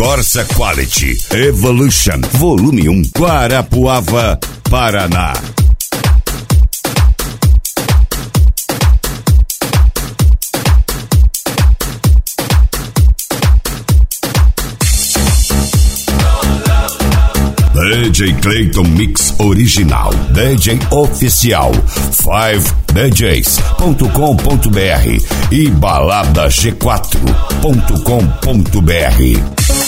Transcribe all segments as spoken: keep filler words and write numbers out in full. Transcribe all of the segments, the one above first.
Corsa Quality Evolution Volume um, Guarapuava, Paraná. D J Clayton Mix Original, D J Oficial, cinco d js ponto com ponto b r e balada g quatro ponto com ponto b r.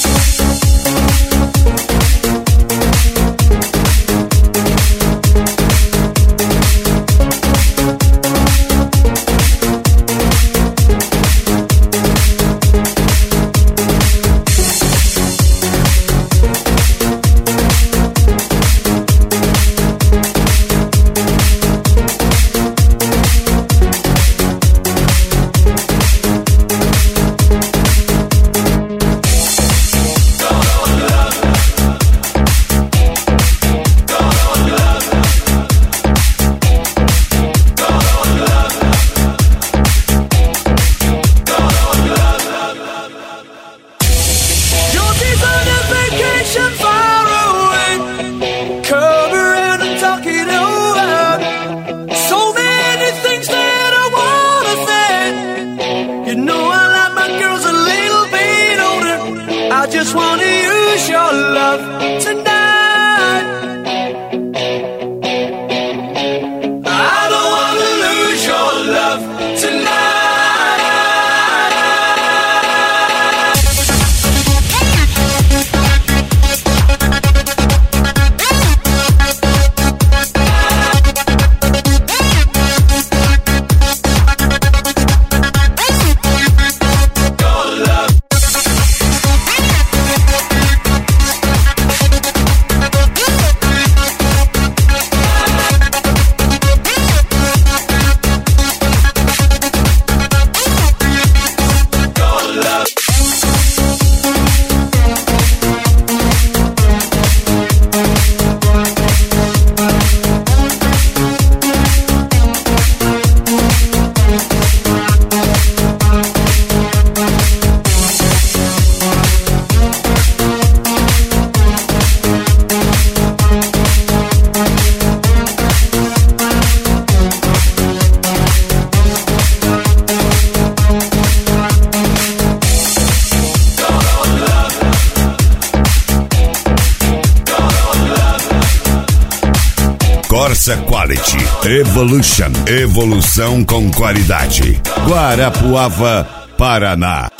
Corsa Quality Evolution, evolução com qualidade. Guarapuava, Paraná.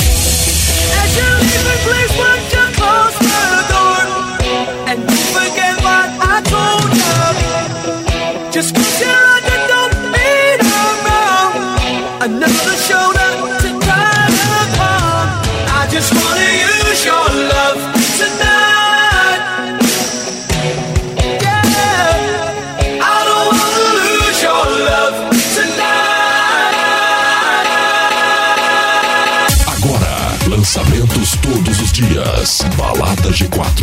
Lançamentos todos os dias. Balada G quatro.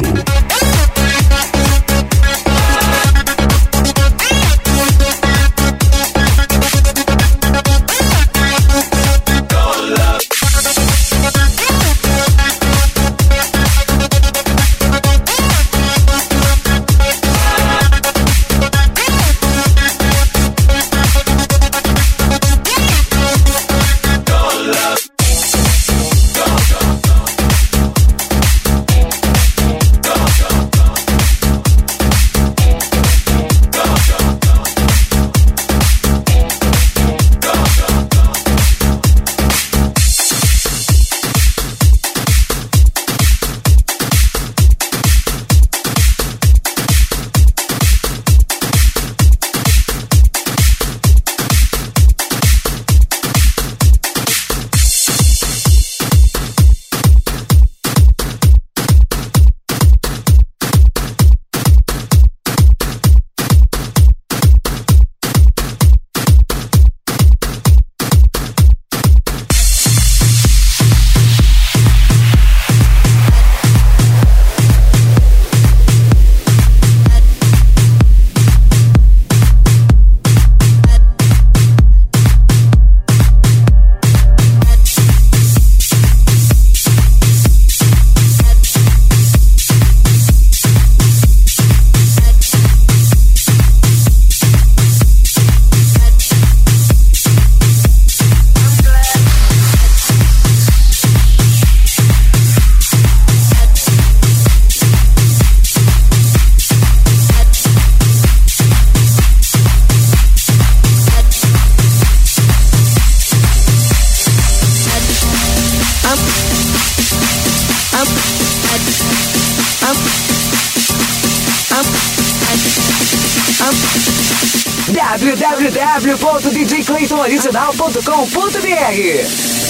w w w ponto d j clayton original ponto com ponto b r.